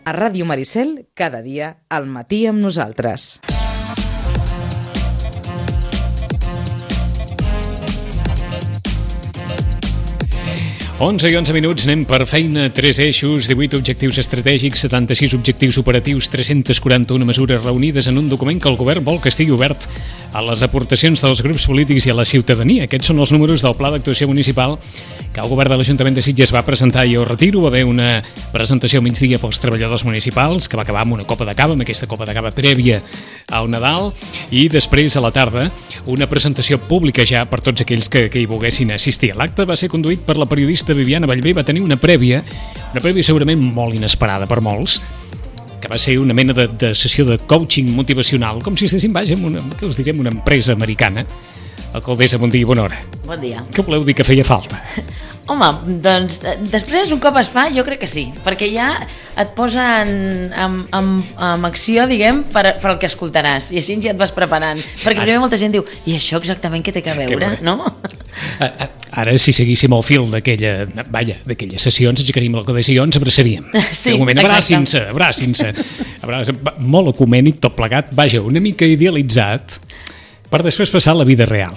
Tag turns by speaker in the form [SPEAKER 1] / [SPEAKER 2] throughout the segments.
[SPEAKER 1] A Ràdio Maricel, cada dia, al matí amb nosaltres.
[SPEAKER 2] 11 i 11 minuts, anem per feina. 3 eixos, 18 objectius estratègics, 76 objectius operatius, 341 mesures reunides en un document que el govern vol que estigui obert a les aportacions dels grups polítics i a la ciutadania. Aquests són els números del Pla d'Actuació Municipal que el govern de l'Ajuntament de Sitges va presentar ahir al Retiro. Va haver una presentació a migdia pels treballadors municipals, que va acabar amb una copa de cava, amb aquesta copa de cava prèvia al Nadal, i després a la tarda una presentació pública ja per tots aquells que hi volguessin assistir. L'acte va ser conduït per la periodista Viviana Ballbé. Va tenir una prèvia segurament molt inesperada per molts, que va ser una mena de sessió de coaching motivacional, com si estéssim, vaja, en una empresa americana. Alcaldessa, bon dia i bona hora.
[SPEAKER 3] Bon dia.
[SPEAKER 2] Què voleu dir que feia falta?
[SPEAKER 3] Home, doncs després un cop es fa, jo crec que sí, perquè ja et posen en acció, diguem, per al que escoltaràs, i així ja et vas preparant, perquè primer molta gent diu, i això exactament què té a veure, no?
[SPEAKER 2] Ara, si seguíssim el fil d'aquelles sessions, aixecaríem l'alcaldessa i jo ens abraçaríem.
[SPEAKER 3] Sí,
[SPEAKER 2] un moment, abracin-se. Molt ecumènic, tot plegat, vaja, una mica idealitzat, per després passar a la vida real.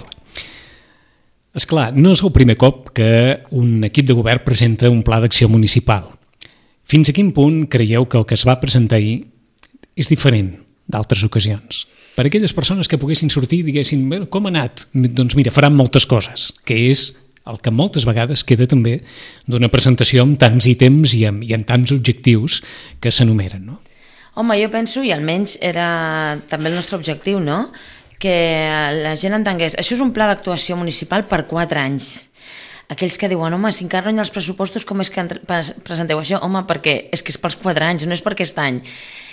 [SPEAKER 2] Esclar, no és el primer cop que un equip de govern presenta un pla d'acció municipal. Fins a quin punt creieu que el que es va presentar ahir és diferent d'altres ocasions? Per a aquelles persones que poguessin sortir i diguessin, com ha anat? Doncs mira, faran moltes coses, que és el que moltes vegades queda també d'una presentació amb tants ítems i amb tants objectius que s'enumeren, no?
[SPEAKER 3] Home, jo penso, i almenys era també el nostre objectiu, no?, que la gent entengués. Això és un pla d'actuació municipal per 4 anys. Aquells que diuen, home, si encara no hi ha els pressupostos, com és que presenteu això? Home, perquè és que és pels 4 anys, no és per aquest any.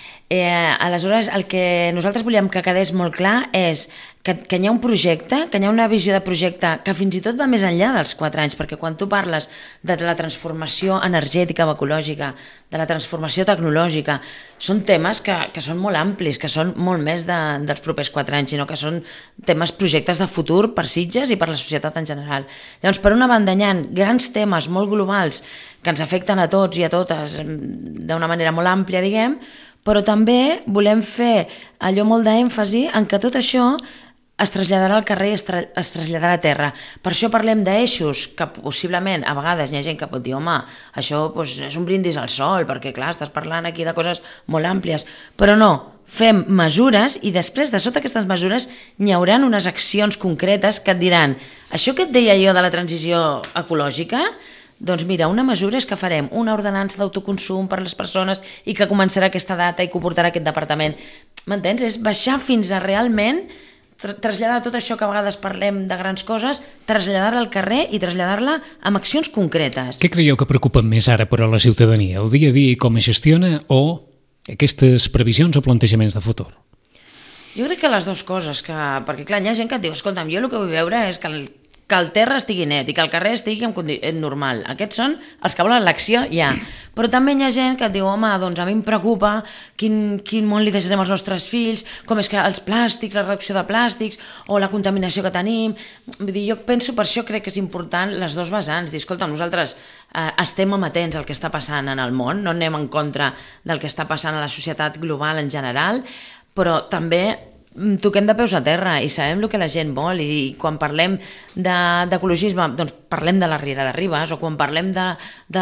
[SPEAKER 3] Aleshores, el que nosaltres volíem que quedés molt clar és que hi ha un projecte, que hi ha una visió de projecte que fins i tot va més enllà dels 4 anys, perquè quan tu parles de la transformació energètica o ecològica, de la transformació tecnològica, són temes que són molt amplis, que són molt més dels propers 4 anys, sinó que són temes, projectes de futur per Sitges i per la societat en general. Llavors, per una banda, hi ha grans temes molt globals que ens afecten a tots i a totes d'una manera molt àmplia, diguem, però també volem fer allò molt d'èmfasi en que tot això es traslladarà al carrer i es traslladarà a terra. Per això parlem d'eixos que possiblement a vegades hi ha gent que pot dir, home, això és un brindis al sol, perquè clar, estàs parlant aquí de coses molt àmplies, però no, fem mesures i després de sota aquestes mesures n'hi haurà unes accions concretes que et diran, això que et deia jo de la transició ecològica, doncs mira, una mesura és que farem una ordenança d'autoconsum per a les persones i que començarà aquesta data i que ho portarà aquest departament. M'entens? És baixar fins a realment traslladar tot això que a vegades parlem de grans coses, traslladar-la al carrer i traslladar-la amb accions concretes.
[SPEAKER 2] Què creieu que preocupa més ara per a la ciutadania? El dia a dia i com es gestiona o aquestes previsions o plantejaments de futur?
[SPEAKER 3] Jo crec que les dues coses, perquè clar, hi ha gent que et diu, escolta'm, jo el que vull veure és que el terra estigui net i que el carrer estigui normal. Aquests són els que volen l'acció, ja. Però també hi ha gent que et diu, home, doncs a mi em preocupa quin món li deixarem als nostres fills, com és que els plàstics, la reducció de plàstics o la contaminació que tenim. Vull dir, jo penso, per això crec que és important les dos vessants. Dir, escolta, nosaltres estem amatents al que està passant en el món, no anem en contra del que està passant a la societat global en general, però també toquem de peus a terra i sabem el que la gent vol i quan parlem d'ecologisme doncs parlem de la Riera de Ribes o quan parlem de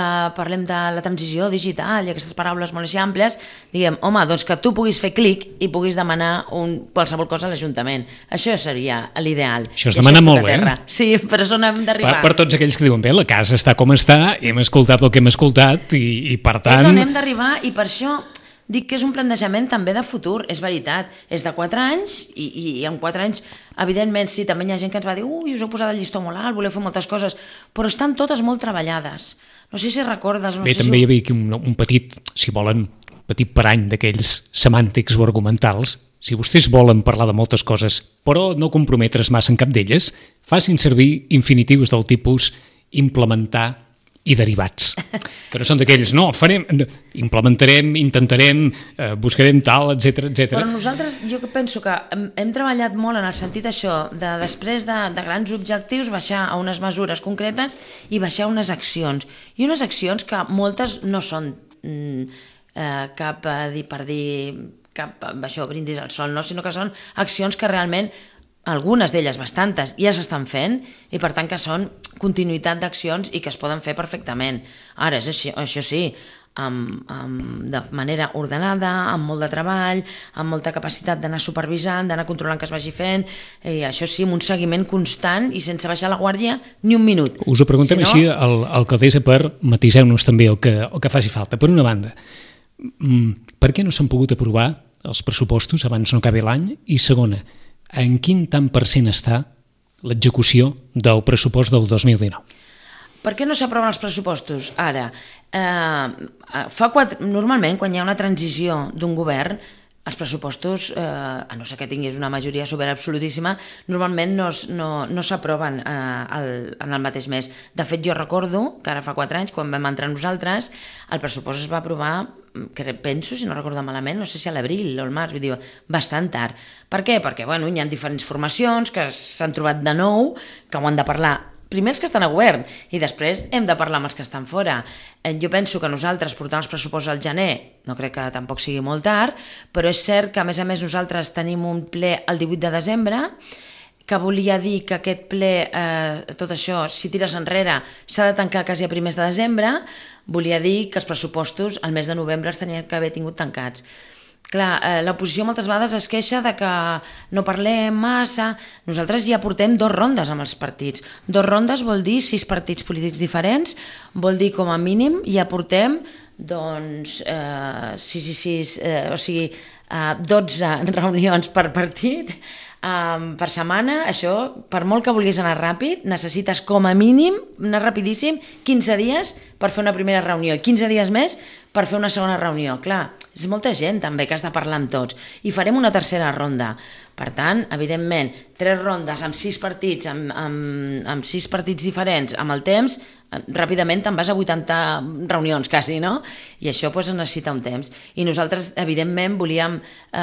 [SPEAKER 3] la transició digital i aquestes paraules molt així àmplies, diguem, home, doncs que tu puguis fer clic i puguis demanar qualsevol cosa a l'Ajuntament. Això seria l'ideal.
[SPEAKER 2] Això es demana molt bé.
[SPEAKER 3] Sí, però això no hem d'arribar.
[SPEAKER 2] Per tots aquells que diuen, bé, la casa està com està, hem escoltat el que hem escoltat i per tant...
[SPEAKER 3] És on hem d'arribar i per això dic que és un plantejament també de futur, és veritat, és de 4 anys i en 4 anys, evidentment, sí, també hi ha gent que ens va dir us heu posat el llistó molt alt, voleu fer moltes coses, però estan totes molt treballades. No sé si recordes...
[SPEAKER 2] Bé, també hi havia aquí un petit, si volen, petit parany d'aquells semàntics o argumentals. Si vostès volen parlar de moltes coses, però no comprometre's massa en cap d'elles, facin servir infinitius del tipus implementar i derivats, que no són d'aquells, no, farem, implementarem, intentarem, buscarem tal, etc.
[SPEAKER 3] Però nosaltres, jo penso que hem treballat molt en el sentit això, de després de grans objectius, baixar a unes mesures concretes i baixar a unes accions. I unes accions que moltes no són cap brindis al sol, no? Sinó que són accions que realment, algunes d'elles, bastantes, ja s'estan fent i per tant que són continuïtat d'accions i que es poden fer perfectament. Ara, això sí, de manera ordenada, amb molt de treball, amb molta capacitat d'anar supervisant, d'anar controlant que es vagi fent, i això sí, amb un seguiment constant i sense baixar la guàrdia ni un minut.
[SPEAKER 2] Us ho preguntem així, alcaldessa, per matiseu-nos també el que faci falta. Per una banda, per què no s'han pogut aprovar els pressupostos abans no acabi l'any? I segona, en quin tant % està l'execució del pressupost del 2019?
[SPEAKER 3] Per què no s'aproven els pressupostos? Ara, normalment, quan hi ha una transició d'un govern, els pressupostos, a no ser que tinguis una majoria superabsolutíssima, normalment no s'aproven en el mateix mes. De fet, jo recordo que ara fa 4 anys, quan vam entrar nosaltres, el pressupost es va aprovar, que penso, si no recordo malament, no sé si a l'abril o al març, vull dir, bastant tard. Per què? Perquè hi ha diferents formacions que s'han trobat de nou, que ho han de parlar primer els que estan a govern i després hem de parlar amb els que estan fora. Jo penso que nosaltres portar els pressupostos al gener no crec que tampoc sigui molt tard, però és cert que a més nosaltres tenim un ple el 18 de desembre, que volia dir que aquest ple, tot això, si tires enrere, s'ha de tancar quasi a primers de desembre, volia dir que els pressupostos al mes de novembre els tenien que haver tingut tancats. Clar, l'oposició moltes vegades es queixa de que no parlem massa. Nosaltres ja portem 2 rondes amb els partits. 2 rondes vol dir 6 partits polítics diferents, vol dir com a mínim ja portem 6 i 6, o sigui, 12 reunions per partit per setmana. Això, per molt que vulguis anar ràpid, necessites com a mínim, anar rapidíssim, 15 dies per fer una primera reunió i 15 dies més per fer una segona reunió. Clar, és molta gent també que has de parlar amb tots i farem una tercera ronda. Per tant, evidentment, 3 rondes amb 6 partits, amb 6 partits diferents, amb el temps, ràpidament te'n vas a 80 reunions quasi, no? I això es necessita un temps. I nosaltres, evidentment, volíem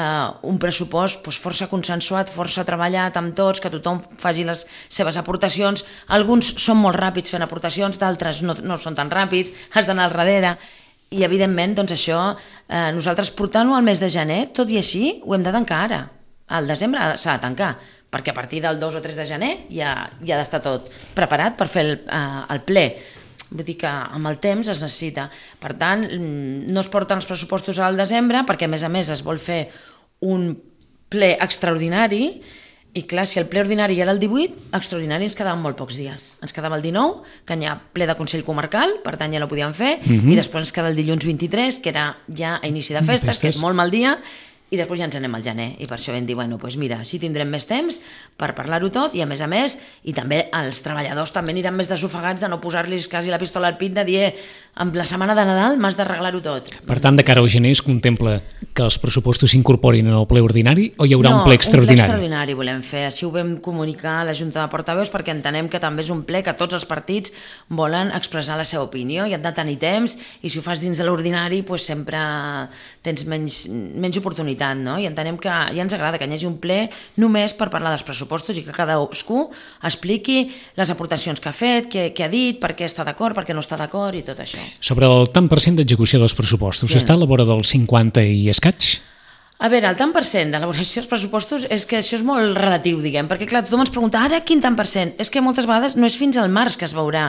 [SPEAKER 3] un pressupost força consensuat, força treballat amb tots, que tothom faci les seves aportacions. Alguns són molt ràpids fent aportacions, d'altres no són tan ràpids, has d'anar al darrere. I, evidentment, doncs això, nosaltres portant-ho al mes de gener, tot i així, ho hem de tancar ara. Al desembre s'ha de tancar, perquè a partir del 2 o 3 de gener ja ha d'estar tot preparat per fer el ple. Vull dir que amb el temps es necessita. Per tant, no es porten els pressupostos al desembre, perquè a més es vol fer un ple extraordinari. I clar, si el ple ordinari era el 18, extraordinari ens quedaven molt pocs dies. Ens quedava el 19, que hi ha ple de Consell Comarcal, per tant ja no podíem fer, i després ens queda el dilluns 23, que era ja a inici de festes, que és molt mal dia, i després ja ens anem al gener. I per això vam dir, mira, així tindrem més temps per parlar-ho tot, i a més, i també els treballadors també aniran més desofegats de no posar-los quasi la pistola al pit de dir, amb la setmana de Nadal m'has d'arreglar-ho tot.
[SPEAKER 2] Per tant, de cara al gener es contempla que els pressupostos s'incorporin en el ple ordinari o hi haurà un ple extraordinari?
[SPEAKER 3] No, un ple extraordinari volem fer. Així ho vam comunicar a la Junta de Portaveus perquè entenem que també és un ple que tots els partits volen expressar la seva opinió i han de tenir temps, i si ho fas dins de l'ordinari sempre tens menys oportunitat, no? I entenem que ja ens agrada que hi hagi un ple només per parlar dels pressupostos i que cadascú expliqui les aportacions que ha fet, què ha dit, per què està d'acord, per què no està d'acord i tot això.
[SPEAKER 2] Sobre el tant % d'execució dels pressupostos, està a la vora del 50 i escaig?
[SPEAKER 3] A veure, el tant per cent d'elaboració dels pressupostos és que això és molt relatiu, diguem, perquè clar, tothom ens pregunta, ara quin tant per cent? És que moltes vegades no és fins al març que es veurà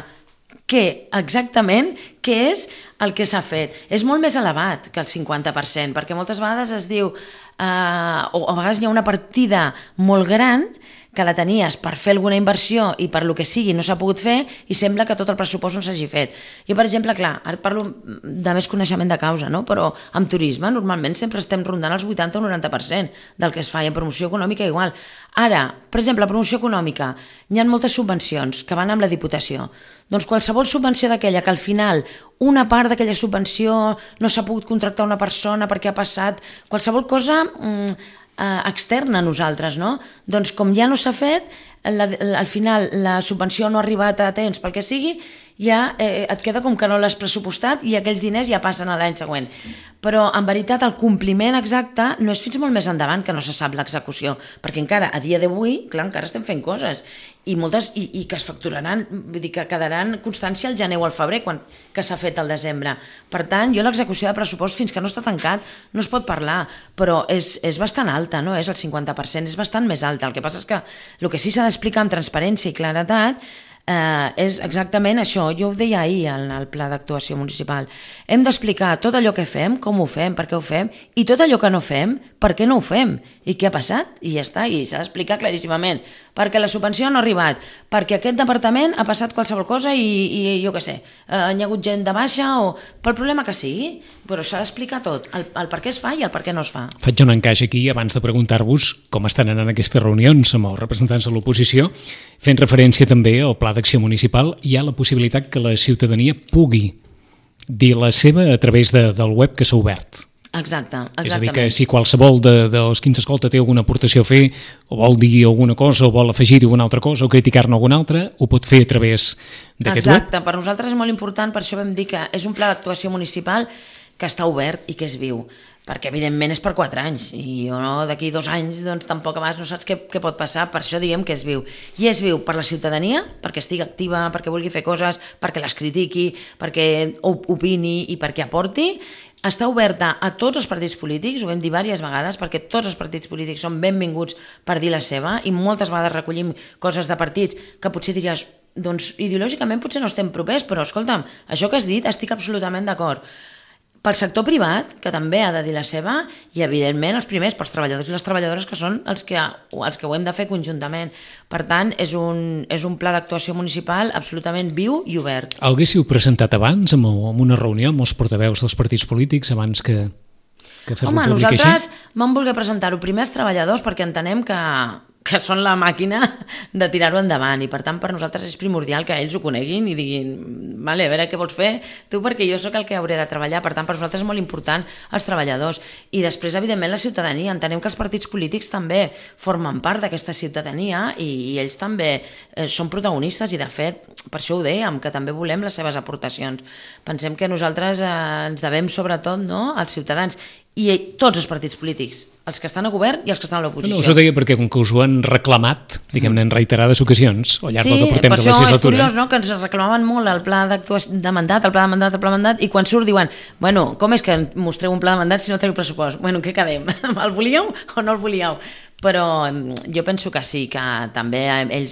[SPEAKER 3] exactament què és el que s'ha fet. És molt més elevat que el 50%, perquè moltes vegades es diu, o a vegades hi ha una partida molt gran que la tenies per fer alguna inversió i per lo que sigui no s'ha pogut fer i sembla que tot el pressupost no s'hagi fet. Jo, per exemple, clar, ara parlo de més coneixement de causa, no? Però amb turisme normalment sempre estem rondant els 80 o 90% del que es fa, i en promoció econòmica igual. Ara, per exemple, a promoció econòmica hi ha moltes subvencions que van amb la Diputació. Doncs qualsevol subvenció d'aquella que al final una part d'aquella subvenció no s'ha pogut contractar una persona perquè ha passat qualsevol cosa externa a nosaltres, no? Doncs com ja no s'ha fet, al final la subvenció no ha arribat a temps pel que sigui, ja et queda com que no l'has pressupostat i aquells diners ja passen a l'any següent. Però en veritat el compliment exacte no és fins molt més endavant que no se sap l'execució, perquè encara a dia d'avui, clar, encara estem fent coses i que es facturaran, vull dir que quedaran constància al gener o al febrer que s'ha fet al desembre. Per tant, jo l'execució de pressupost fins que no està tancat no es pot parlar, però és bastant alta, no és el 50%, és bastant més alta. El que passa és que el que sí s'ha d'explicar amb transparència i claredat és exactament això. Jo ho deia ahir en el pla d'actuació municipal. Hem d'explicar tot allò que fem, com ho fem, per què ho fem, i tot allò que no fem, per què no ho fem, i què ha passat, i ja està, i s'ha d'explicar claríssimament. Perquè la subvenció no ha arribat, perquè aquest departament ha passat qualsevol cosa i jo què sé, hi ha hagut gent de baixa o pel problema que sigui, però s'ha d'explicar tot, el per què es fa i el per què no es fa.
[SPEAKER 2] Faig un encaix aquí abans de preguntar-vos com estan anant aquestes reunions amb els representants de l'oposició. Fent referència també al Pla d'Acció Municipal, hi ha la possibilitat que la ciutadania pugui dir la seva a través del web que s'ha obert.
[SPEAKER 3] Exacte, exactament.
[SPEAKER 2] És a dir, que si qualsevol dels qui ens escolta té alguna aportació a fer, o vol dir alguna cosa, o vol afegir-hi alguna altra cosa, o criticar-ne alguna altra, ho pot fer a través d'aquest web?
[SPEAKER 3] Exacte, per nosaltres és molt important, per això vam dir que és un pla d'actuació municipal que està obert i que és viu, perquè evidentment és per 4 anys, i d'aquí 2 anys doncs, tampoc abans no saps què pot passar, per això diem que és viu. I és viu per la ciutadania, perquè estigui activa, perquè vulgui fer coses, perquè les critiqui, perquè opini i perquè aporti. Està oberta a tots els partits polítics, ho vam dir diverses vegades, perquè tots els partits polítics són benvinguts per dir la seva, i moltes vegades recollim coses de partits que potser diries, doncs ideològicament potser no estem propers, però escolta'm, això que has dit estic absolutament d'acord. Pel sector privat, que també ha de dir la seva, i evidentment els primers, pels treballadors i les treballadores, que són els que ho hem de fer conjuntament. Per tant, és un pla d'actuació municipal absolutament viu i obert.
[SPEAKER 2] El haguéssiu presentat abans, en una reunió amb els portaveus dels partits polítics, abans que fer-lo públic així?
[SPEAKER 3] Nosaltres vam voler presentar-ho primer als treballadors perquè entenem que són la màquina de tirar-ho endavant, i per tant per nosaltres és primordial que ells ho coneguin i diguin, vale, a veure què vols fer tu, perquè jo sóc el que hauré de treballar. Per tant per nosaltres és molt important els treballadors, i després evidentment la ciutadania. Entenem que els partits polítics també formen part d'aquesta ciutadania i ells també són protagonistes, i de fet per això ho dèiem, que també volem les seves aportacions. Pensem que nosaltres ens devem sobretot, no?, als ciutadans i tots els partits polítics, els que estan a govern i els que estan a l'oposició.
[SPEAKER 2] No, us ho deia perquè com que us ho han reclamat, diguem-ne, en reiterades ocasions, al llarg del que portem de legislatura. Sí, per això és
[SPEAKER 3] curiós, no?, que ens reclamaven molt el pla de mandat, el pla de mandat, i quan surt diuen, bueno, com és que mostreu un pla de mandat si no teniu pressupost? Bueno, què quedem? El volíeu o no el volíeu? Però jo penso que sí, que també ells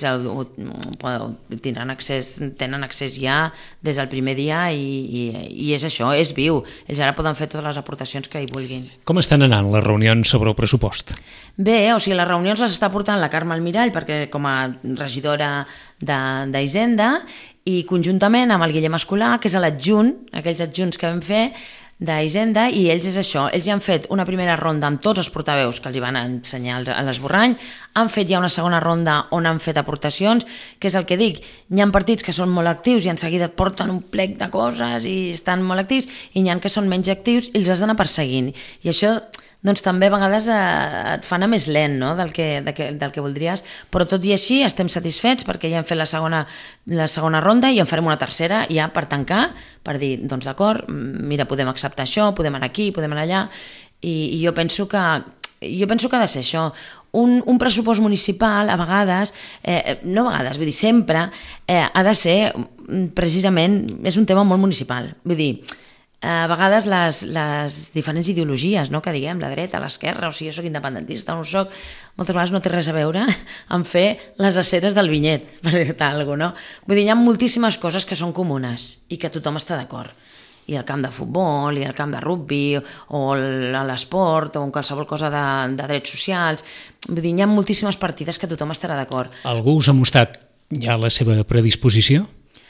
[SPEAKER 3] tenen accés ja des del primer dia, i és això, és viu. Ells ara poden fer totes les aportacions que hi vulguin.
[SPEAKER 2] Com estan anant les reunions sobre el pressupost?
[SPEAKER 3] Bé, o sigui, les reunions les està portant la Carme Almirall, perquè com a regidora d'Hisenda, i conjuntament amb el Guillem Escolà, que és l'adjunt, aquells adjunts que vam fer d'Hisenda, i ells és això, ells ja han fet una primera ronda amb tots els portaveus que els hi van ensenyar a l'esborrany, han fet ja una segona ronda on han fet aportacions, que és el que dic, hi ha partits que són molt actius i en seguida et porten un plec de coses i estan molt actius, i hi ha que són menys actius i els has d'anar perseguint, i això doncs també a vegades et fa anar més lent, no?, del que voldries, però tot i així estem satisfets perquè ja hem fet la segona ronda i en farem una tercera ja per tancar, per dir, doncs d'acord, mira, podem acceptar això, podem anar aquí, podem anar allà, i jo penso que ha de ser això. Un pressupost municipal a vegades, no a vegades, vull dir, sempre ha de ser precisament, és un tema molt municipal, vull dir, a vegades les diferents ideologies, no?, que diguem, la dreta, l'esquerra, o sigui, jo soc independentista, no ho soc, moltes vegades no té res a veure en fer les aceres del Vinyet, per dir-te alguna cosa, no? Vull dir, hi ha moltíssimes coses que són comunes i que tothom està d'acord. I el camp de futbol, i el camp de rugby, o l'esport, o en qualsevol cosa de drets socials. Vull dir, hi ha moltíssimes partides que tothom estarà d'acord.
[SPEAKER 2] Algú us ha mostrat ja la seva predisposició?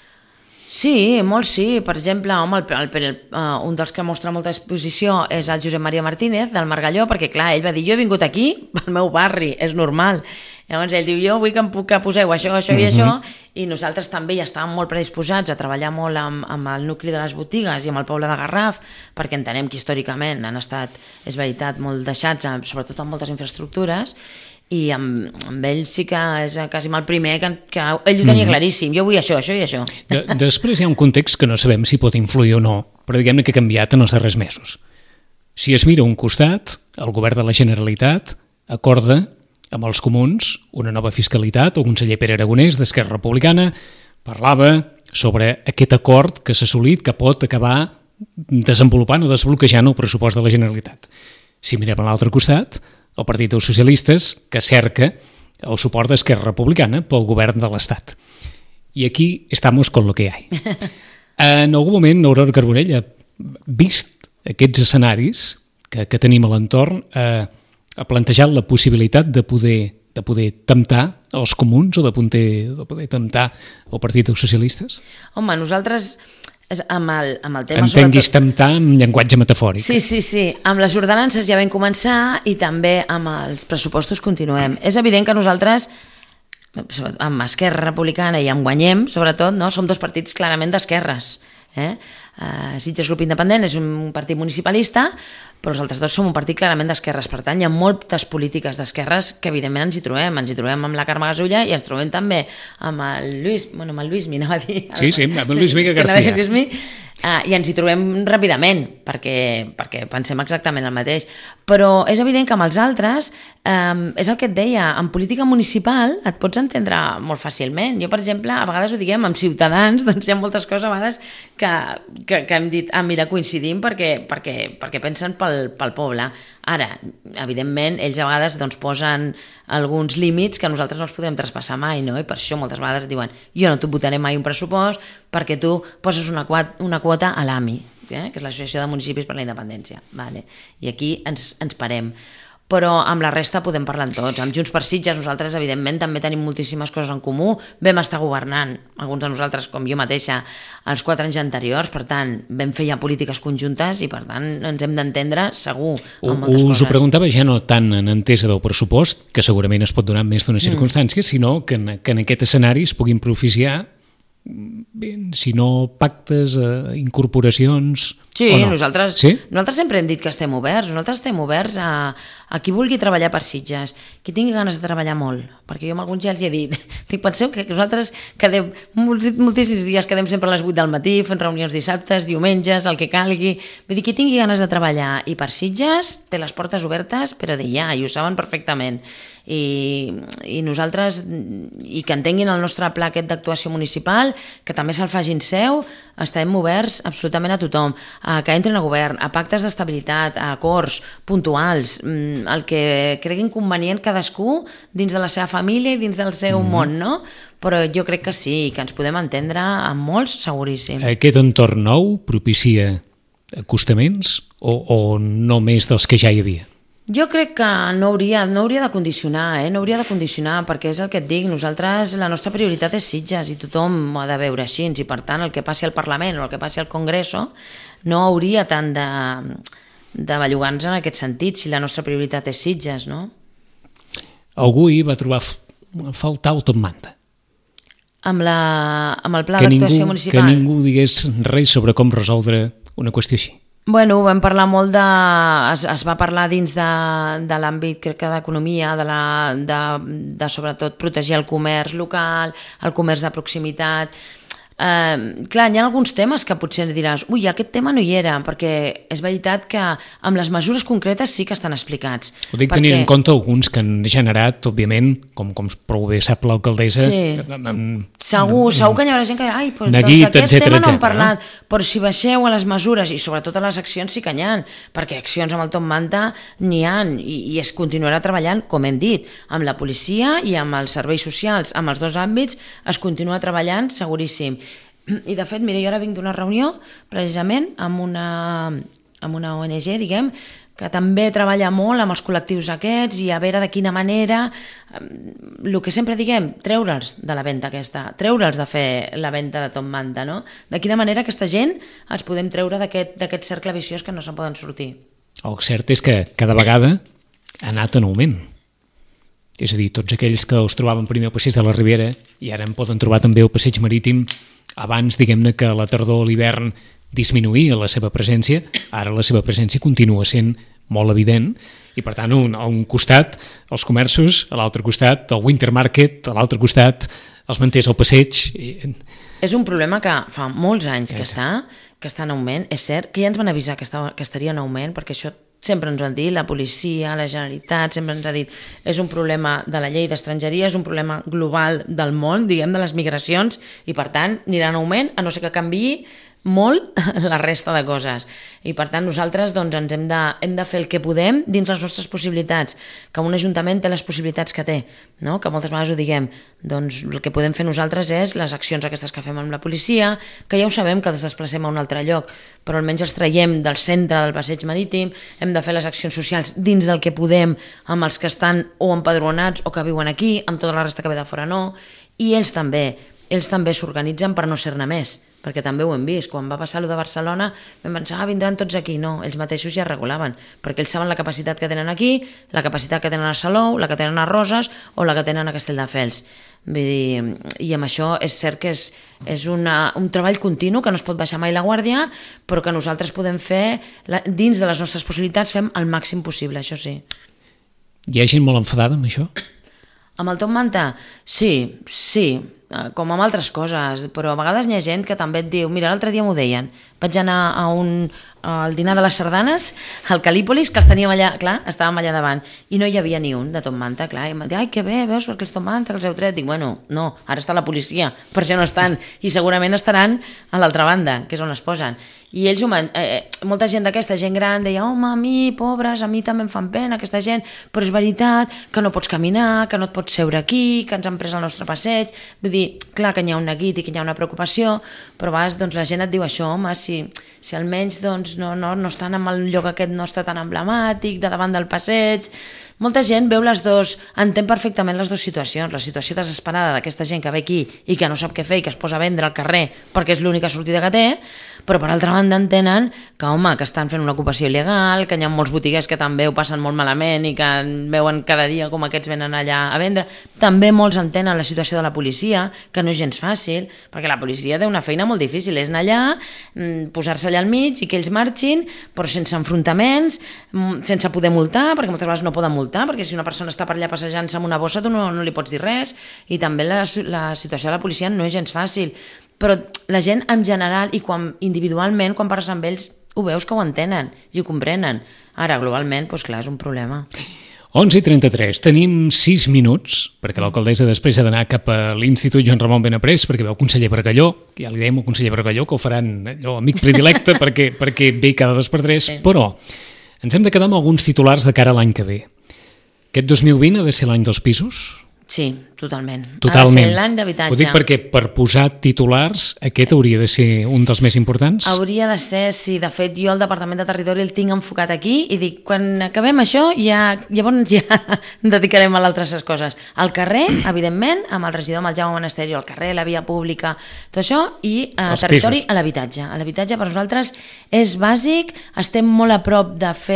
[SPEAKER 3] Sí, molt sí. Per exemple, un dels que mostra molta disposició és el Josep Maria Martínez, del Margalló, perquè clar, ell va dir, jo he vingut aquí pel meu barri, és normal. Llavors ell diu, jo vull que poseu això i això, i nosaltres també ja estàvem molt predisposats a treballar molt amb el nucli de les botigues i amb el poble de Garraf, perquè entenem que històricament han estat, és veritat, molt deixats, sobretot amb moltes infraestructures, i amb ell sí que és quasi el primer que ell ho tenia claríssim, jo vull això i això.
[SPEAKER 2] Després hi ha un context que no sabem si pot influir o no, però diguem-ne que ha canviat en els darrers mesos. Si es mira a un costat, el govern de la Generalitat acorda amb els comuns, una nova fiscalitat, el conseller Pere Aragonès d'Esquerra Republicana parlava sobre aquest acord que s'ha assolit que pot acabar desenvolupant o desbloquejant el pressupost de la Generalitat. Si mirem a l'altre costat, el Partit dels Socialistes, que cerca el suport d'Esquerra Republicana pel govern de l'Estat. I aquí estamos con lo que hay. En algun moment, Aurora Carbonell ha vist aquests escenaris que tenim a l'entorn, ha plantejat la possibilitat de poder temptar els comuns o de poder temptar el Partit dels Socialistes?
[SPEAKER 3] Home, nosaltres amb el tema...
[SPEAKER 2] Entenguis temptar amb llenguatge metafòric.
[SPEAKER 3] Sí. Amb les ordenances ja vam començar i també amb els pressupostos continuem. És evident que nosaltres, amb Esquerra Republicana i amb Guanyem, sobretot, no, som dos partits clarament d'esquerres. Sitges Grup Independent és un partit municipalista, però els altres dos som un partit clarament d'esquerres. Per tant, hi ha moltes polítiques d'esquerres que evidentment ens hi trobem amb la Carme Gasulla i ens trobem també amb el Lluïsmi, anava a dir.
[SPEAKER 2] Sí, amb el Lluís Miquel García.
[SPEAKER 3] I ens hi trobem ràpidament perquè pensem exactament el mateix, però és evident que amb els altres és el que et deia, en política municipal et pots entendre molt fàcilment. Jo, per exemple, a vegades ho diguem amb Ciutadans, doncs hi ha moltes coses a vegades que hem dit, mira, coincidim perquè pensen pel poble. Ara, evidentment, ells a vegades doncs, posen alguns límits que nosaltres no els podem traspassar mai, no? I per això moltes vegades diuen jo no t'ho votaré mai un pressupost perquè tu poses una quota a l'AMI, que és l'Associació de Municipis per la Independència. Vale. I aquí ens parem. Però amb la resta podem parlar amb tots. Amb Junts per Sitges nosaltres, evidentment, també tenim moltíssimes coses en comú. Vam estar governant, alguns de nosaltres, com jo mateixa, els 4 anys anteriors. Per tant, vam fer ja polítiques conjuntes i, per tant, ens hem d'entendre segur en moltes coses.
[SPEAKER 2] Us ho preguntava ja no tant en entesa del pressupost, que segurament es pot donar en més d'una circumstància, sinó que en aquest escenari es puguin propiciar, si no pactes, incorporacions...
[SPEAKER 3] Sí, nosaltres sempre hem dit que estem oberts. Nosaltres estem oberts a qui vulgui treballar per Sitges, qui tingui ganes de treballar molt, perquè jo amb alguns ja els he dit, penseu que nosaltres quedem moltíssims dies, quedem sempre a les 8 del matí, fent reunions dissabtes, diumenges, el que calgui. Vull dir, qui tingui ganes de treballar i per Sitges té les portes obertes, però de ja, i ho saben perfectament. I nosaltres, i que entenguin el nostre pla aquest d'actuació municipal, que també se'l facin seu, estem oberts absolutament a tothom, que entren a govern, a pactes d'estabilitat, a acords puntuals, el que creguin convenient cadascú dins de la seva família i dins del seu món, no? Però jo crec que sí, que ens podem entendre amb molts, seguríssim.
[SPEAKER 2] Aquest entorn nou propicia acostaments o no més dels que ja hi havia?
[SPEAKER 3] Jo crec que no hauria de condicionar, no hauria de condicionar, perquè és el que et dic, nosaltres, la nostra prioritat és Sitges i tothom ho ha de veure així, i per tant el que passi al Parlament o el que passi al Congreso no hauria tant de bellugar-nos en aquest sentit, si la nostra prioritat és Sitges, no?
[SPEAKER 2] Algú hi va trobar a faltar el Top Manta.
[SPEAKER 3] Amb el pla d'actuació municipal.
[SPEAKER 2] Que ningú digués res sobre com resoldre una qüestió així.
[SPEAKER 3] Bueno, vam parlar molt es va parlar dins de l'àmbit, crec que d'economia, de sobretot protegir el comerç local, el comerç de proximitat. Clar, hi ha alguns temes que potser diràs ui, aquest tema no hi era, perquè és veritat que amb les mesures concretes sí que estan explicats.
[SPEAKER 2] Ho dic tenint en compte alguns que han generat, òbviament, com prou bé sap l'alcaldessa,
[SPEAKER 3] segur que hi haurà gent que dirà
[SPEAKER 2] neguit,
[SPEAKER 3] d'aquest tema no hem parlat, però si baixeu a les mesures i sobretot a les accions sí que n'hi ha, perquè accions amb el Top Manta n'hi ha i es continuarà treballant, com hem dit, amb la policia i amb els serveis socials, amb els dos àmbits es continua treballant seguríssim. I de fet, mira, jo ara vinc d'una reunió precisament amb una ONG, diguem, que també treballa molt amb els col·lectius aquests i a veure de quina manera, el que sempre diguem, treure'ls de la venda aquesta, treure'ls de fer la venda de Top Manta, no? De quina manera aquesta gent els podem treure d'aquest cercle viciós que no se'n poden sortir.
[SPEAKER 2] El cert és que cada vegada ha anat en augment. És a dir, tots aquells que els trobaven primer al passeig de la Ribera i ara en poden trobar també al passeig marítim, abans, diguem-ne, que a la tardor o l'hivern disminuïa la seva presència, ara la seva presència continua sent molt evident i, per tant, a un costat els comerços, a l'altre costat el Winter Market, a l'altre costat els manters al passeig.
[SPEAKER 3] És un problema que fa molts anys que està en augment. És cert que ja ens van avisar que estaria en augment, perquè això sempre ens ho han dit, la policia, la Generalitat, sempre ens ha dit és un problema de la llei d'estrangeria, és un problema global del món, diguem, de les migracions, i per tant anirà en augment, a no ser que canviï molt la resta de coses. I per tant nosaltres doncs, hem de fer el que podem dins les nostres possibilitats, que un ajuntament té les possibilitats que té, no? Que moltes vegades ho diguem, doncs el que podem fer nosaltres és les accions aquestes que fem amb la policia, que ja ho sabem que els desplacem a un altre lloc, però almenys els traiem del centre del passeig marítim, hem de fer les accions socials dins del que podem amb els que estan o empadronats o que viuen aquí, amb tota la resta que ve de fora no, i ells també s'organitzen per no ser-ne més, perquè també ho hem vist, quan va passar allò de Barcelona vam pensar, vindran tots aquí, no, ells mateixos ja regulaven, perquè ells saben la capacitat que tenen aquí, la capacitat que tenen a Salou, la que tenen a Roses o la que tenen a Castelldefels. Vull dir, i amb això és cert que és un treball continu, que no es pot baixar mai la guàrdia, però que nosaltres podem fer, dins de les nostres possibilitats, fem el màxim possible, això sí.
[SPEAKER 2] Hi ha gent molt enfadada amb això?
[SPEAKER 3] Amb el top manta? Sí, com amb altres coses, però a vegades hi ha gent que també et diu, mira, l'altre dia m'ho deien, vaig anar al dinar de les sardanes, al Calípolis, que els teníem allà, clar, estàvem allà davant, i no hi havia ni un de top manta, clar, i em diu, ai, que bé, veus, perquè els top manta, que els heu tret, dic, bueno, no, ara està la policia, per això no estan, i segurament estaran a l'altra banda, que és on es posen. I ells, molta gent d'aquesta, gent gran, deia, home, a mi, pobres, a mi també em fan pena aquesta gent, però és veritat que no pots caminar, que no et pots seure aquí, que ens han pres el nostre passeig, vull dir, clar que hi ha un neguit i que hi ha una preocupació, però a vegades doncs, la gent et diu això, home, si almenys doncs, no estan en el lloc aquest nostre tan emblemàtic, de davant del passeig. Molta gent veu entén perfectament les dues situacions, la situació desesperada d'aquesta gent que ve aquí i que no sap què fer i que es posa a vendre al carrer perquè és l'única sortida que té, però per altra banda entenen que, home, que estan fent una ocupació il·legal, que hi ha molts botiguers que també ho passen molt malament i que veuen cada dia com aquests venen allà a vendre. També molts entenen la situació de la policia, que no és gens fàcil, perquè la policia té una feina molt difícil, és anar allà, posar-se allà al mig i que ells marxin, però sense enfrontaments, sense poder multar, perquè moltes vegades no poden multar, perquè si una persona està per allà passejant-se amb una bossa tu no li pots dir res, i també la situació de la policia no és gens fàcil, però la gent en general i individualment quan parles amb ells ho veus que ho entenen i ho comprenen. Ara globalment, doncs clar, és un problema.
[SPEAKER 2] 11:33, tenim 6 minuts, perquè l'alcaldessa després ha d'anar cap a l'Institut Joan Ramon Benaprés, perquè veu el conseller Bargalló, ja li dèiem al conseller Bargalló que ho faran allò amic predilecte perquè ve cada 2 per 3, sí. Però ens hem de quedar amb alguns titulars de cara a l'any que ve. Aquest 2020 ha de ser l'any dels pisos?
[SPEAKER 3] Sí, totalment.
[SPEAKER 2] Totalment.
[SPEAKER 3] Ha de ser l'any d'habitatge.
[SPEAKER 2] Ho dic perquè per posar titulars aquest hauria de ser un dels més importants?
[SPEAKER 3] Hauria de ser, sí. De fet, jo el Departament de Territori el tinc enfocat aquí i dic, quan acabem això, llavors ja dedicarem a altres coses. Al carrer, evidentment, amb el regidor, amb el Jaume Monasterio, al carrer, la via pública, tot això, i territori pisos. A l'habitatge. L'habitatge per nosaltres és bàsic, estem molt a prop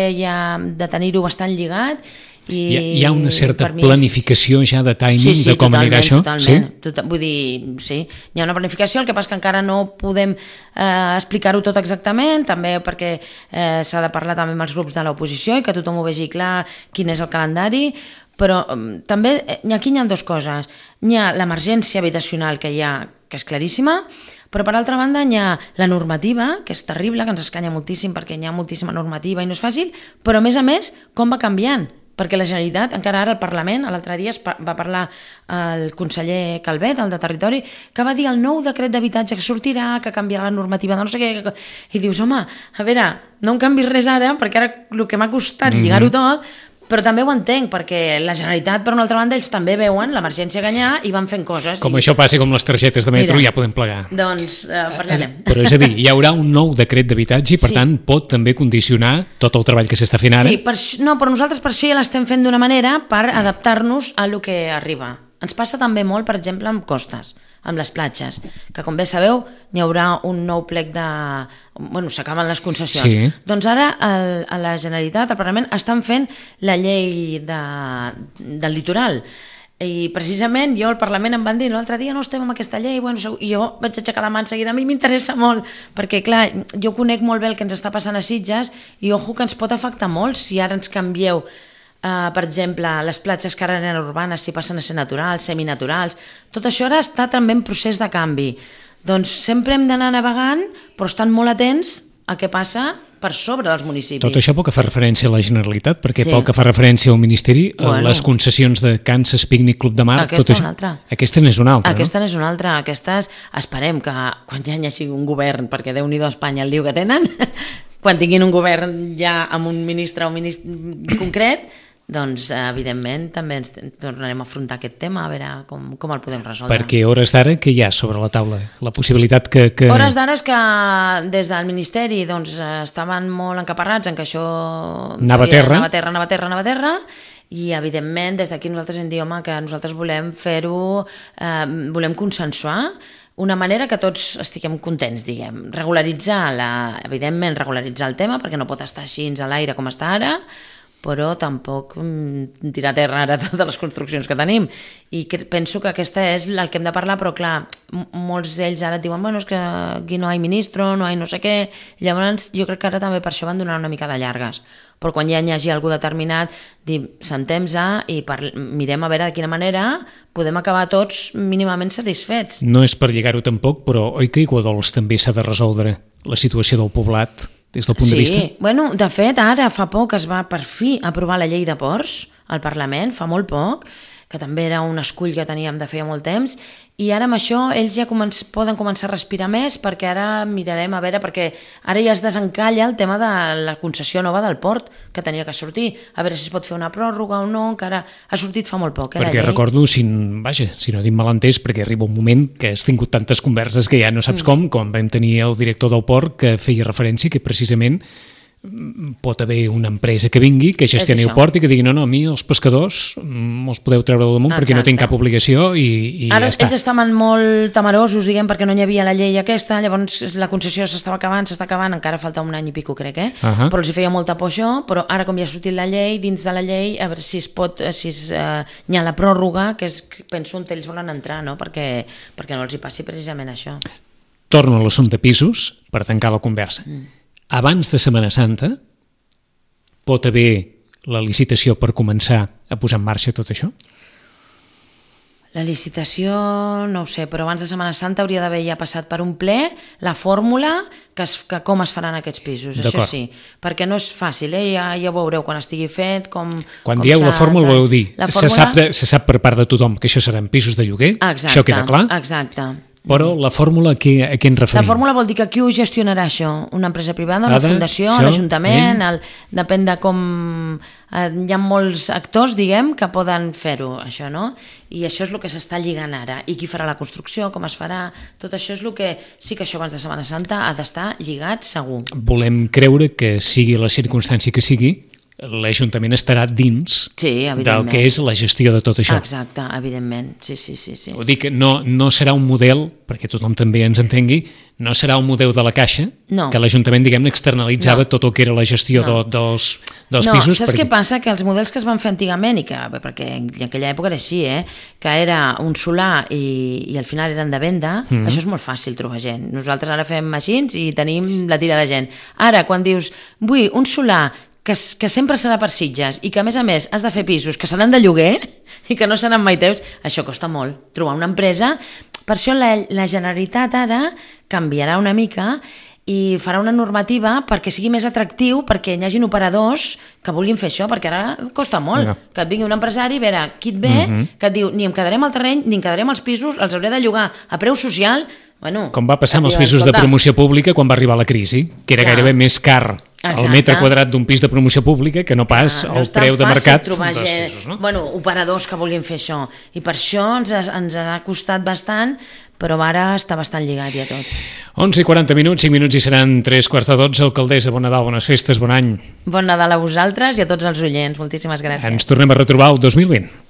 [SPEAKER 3] de tenir-ho bastant lligat.
[SPEAKER 2] Hi ha una certa planificació ja de timing de com anirà això?
[SPEAKER 3] Totalment. Vull dir, sí, hi ha una planificació, el que passa que encara no podem explicar-ho tot exactament, també perquè s'ha de parlar també amb els grups de l'oposició i que tothom ho vegi clar quin és el calendari, però també aquí hi ha 2 coses. Hi ha l'emergència habitacional que hi ha, que és claríssima, però per altra banda hi ha la normativa, que és terrible, que ens escanya moltíssim perquè hi ha moltíssima normativa i no és fàcil, però a més, com va canviant? Perquè la Generalitat, encara ara al Parlament, l'altre dia va parlar el conseller Calvet, el de Territori, que va dir el nou decret d'habitatge que sortirà, que canviarà la normativa de no sé què, i dius, home, a veure, no em canvis res ara, perquè ara el que m'ha costat lligar-ho tot, però també ho entenc, perquè la Generalitat, per una altra banda, ells també veuen l'emergència ganyar i van fent coses.
[SPEAKER 2] Com això passi com les targetes de metro, ja podem plegar.
[SPEAKER 3] Doncs parlarem.
[SPEAKER 2] Però és a dir, hi haurà un nou decret d'habitatge i per tant pot també condicionar tot el treball que s'està fent ara?
[SPEAKER 3] Sí, però nosaltres per això ja l'estem fent d'una manera per adaptar-nos a lo que arriba. Ens passa també molt, per exemple, amb costes, amb les platges, que com bé sabeu hi haurà un nou plec de... Bueno, s'acaben les concessions. Sí. Doncs ara a la Generalitat, al Parlament, estan fent la llei del litoral. I precisament jo al Parlament em van dir l'altre dia no estem amb aquesta llei, bueno, i jo vaig aixecar la mà en seguida, a mi m'interessa molt, perquè clar, jo conec molt bé el que ens està passant a Sitges i ojo que ens pot afectar molt si ara ens canvieu per exemple, les platges que ara eren urbanes si passen a ser naturals, seminaturals, tot això ara està també en procés de canvi. Doncs sempre hem d'anar navegant, però estant molt atents a què passa per sobre dels municipis.
[SPEAKER 2] Tot això pel que fa referència a la Generalitat, perquè
[SPEAKER 3] Sí.
[SPEAKER 2] pel que fa referència al Ministeri, les concessions de Kansas, Pícnic, Club de Mar...
[SPEAKER 3] Aquesta és una altra.
[SPEAKER 2] Aquesta n'és una altra,
[SPEAKER 3] Aquesta n'és una altra. Aquestes, esperem que quan ja hi hagi un govern, perquè Déu-n'hi-do a Espanya el lío que tenen, quan tinguin un govern ja amb un ministre o un ministre concret, doncs, evidentment, també ens tornarem a afrontar aquest tema, a veure com el podem resoldre.
[SPEAKER 2] Perquè hores d'ara que hi ha sobre la taula? La possibilitat que...
[SPEAKER 3] Hores d'ara és que des del Ministeri doncs, estaven molt encaparrats en que això...
[SPEAKER 2] Anava a
[SPEAKER 3] terra, i evidentment des d'aquí nosaltres hem dit, home, que nosaltres volem fer-ho, volem consensuar una manera que tots estiguem contents, diguem. Evidentment regularitzar el tema, perquè no pot estar així a l'aire com està ara, però tampoc tirar a terra ara totes les construccions que tenim. I penso que aquesta és el que hem de parlar, però clar, molts d'ells ara et diuen, bueno, és que aquí no hi ha ministre, no hi ha no sé què, llavors jo crec que ara també per això van donar una mica de llargues. Però quan ja hi hagi algú determinat, sentem-se i mirem a veure de quina manera podem acabar tots mínimament satisfets.
[SPEAKER 2] No és per lligar-ho tampoc, però oi que a Iguadols també s'ha de resoldre la situació del poblat des del punt de vista?
[SPEAKER 3] Sí, bueno, de fet, ara fa poc es va per fi aprovar la llei de ports al Parlament, fa molt poc, que també era un escull que teníem de feia molt temps, i ara amb això ells ja poden començar a respirar més, perquè ara mirarem a veure, perquè ara ja es desencalla el tema de la concessió nova del port, que tenia que sortir, a veure si es pot fer una pròrroga o no, que ara ha sortit fa molt poc.
[SPEAKER 2] Perquè recordo, si no dic malentès, perquè arriba un moment que has tingut tantes converses que ja no saps com vam tenir el director del port que feia referència que precisament pot haver una empresa que vingui, que gestioni el port i que digui, no, a mi els pescadors me'ls podeu treure del damunt perquè no tinc cap obligació i
[SPEAKER 3] ara
[SPEAKER 2] ja està.
[SPEAKER 3] Ells estaven molt temerosos, diguem, perquè no hi havia la llei aquesta, llavors la concessió s'està acabant, encara falta un any i pico, crec, però els hi feia molta por això, però ara com ja ha sortit la llei, dins de la llei, a veure si hi ha la pròrroga, que és, penso, on ells volen entrar, no? perquè no els hi passi precisament això.
[SPEAKER 2] Torno a l'assumpte pisos per tancar la conversa. Abans de Setmana Santa pot haver la licitació per començar a posar en marxa tot això?
[SPEAKER 3] La licitació, no ho sé, però abans de Setmana Santa hauria d'haver ja passat per un ple la fórmula que com es faran aquests pisos, això sí, perquè no és fàcil, ja ho veureu quan estigui fet, quan
[SPEAKER 2] dieu la fórmula voleu dir, se sap per part de tothom que això seran pisos de lloguer, això queda clar?
[SPEAKER 3] Exacte.
[SPEAKER 2] Però la fórmula a què ens referim?
[SPEAKER 3] La fórmula vol dir que qui ho gestionarà això? Una empresa privada, una fundació, l'Ajuntament, depèn de com... Hi ha molts actors, diguem, que poden fer-ho, això, no? I això és el que s'està lligant ara. I qui farà la construcció, com es farà... Tot això és el que... Sí que això abans de Setmana Santa ha d'estar lligat segur.
[SPEAKER 2] Volem creure que sigui la circumstància que sigui, l'Ajuntament estarà dins del que és la gestió de tot això.
[SPEAKER 3] Exacte, evidentment, sí.
[SPEAKER 2] Ho dic, no serà un model, perquè tothom també ens entengui, no serà un model de la Caixa, que l'Ajuntament, diguem-ne, externalitzava tot el que era la gestió dels pisos.
[SPEAKER 3] Saps què passa? Que els models que es van fer antigament, perquè en aquella època era així, que era un solar i al final eren de venda, això és molt fàcil trobar gent. Nosaltres ara fem així i tenim la tira de gent. Ara, quan dius, vull un solar que sempre serà per Sitges i que a més has de fer pisos que seran de lloguer i que no seran mai teus, això costa molt. Trobar una empresa, per això la Generalitat ara canviarà una mica i farà una normativa perquè sigui més atractiu, perquè hi hagin operadors que vulguin fer això, perquè ara costa molt. Que et vingui un empresari, a veure, qui et ve, que et diu, ni em quedarem al terreny, ni em quedarem als pisos, els hauré de llogar a preu social.
[SPEAKER 2] Com va passar amb els pisos de promoció pública quan va arribar la crisi, que era gairebé més car el metre quadrat d'un pis de promoció pública que no pas el preu de mercat dels pisos.
[SPEAKER 3] Operadors que vulguin fer això. I per això ens ha costat bastant, però ara està bastant lligat ja tot.
[SPEAKER 2] 11:40, 5 minuts i seran 3:45. Alcaldessa, bon Nadal, bones festes, bon any.
[SPEAKER 3] Bon Nadal a vosaltres i a tots els oients. Moltíssimes gràcies.
[SPEAKER 2] Ens tornem a retrobar el 2020.